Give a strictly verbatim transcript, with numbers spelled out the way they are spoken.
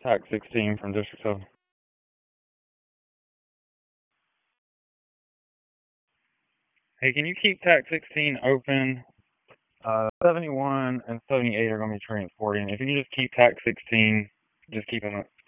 TAC sixteen from District seven. Hey, can you keep TAC sixteen open? Uh, seventy-one and seventy-eight are going to be transporting. If you can just keep TAC sixteen, just keep them